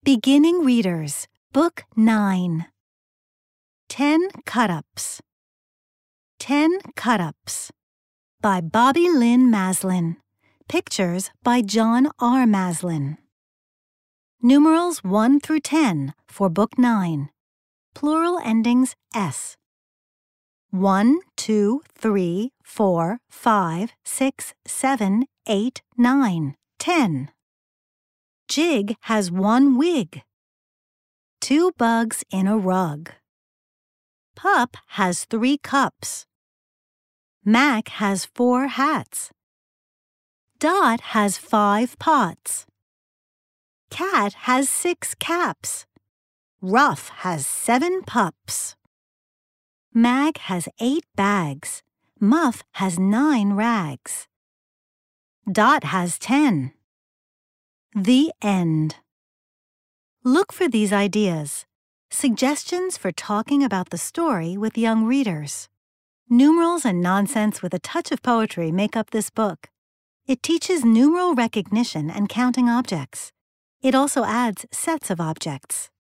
Beginning Readers, Book 9. 10 Cut-Ups. 10 Cut-Ups by Bobby Lynn Maslin. Pictures by John R. Maslin. Numerals 1 through 10 for Book 9. Plural endings S. 1, 2, 3, 4, 5, 6, 7, 8, 9, 10. Jig has 1 wig. 2 bugs in a rug. Pup has 3 cups. Mac has 4 hats. Dot has 5 pots. Cat has 6 caps. Ruff has 7 pups. Mag has 8 bags. Muff has 9 rags. Dot has 10. The end. Look for these ideas. Suggestions for talking about the story with young readers. Numerals and nonsense with a touch of poetry make up this book. It teaches numeral recognition and counting objects. It also adds sets of objects.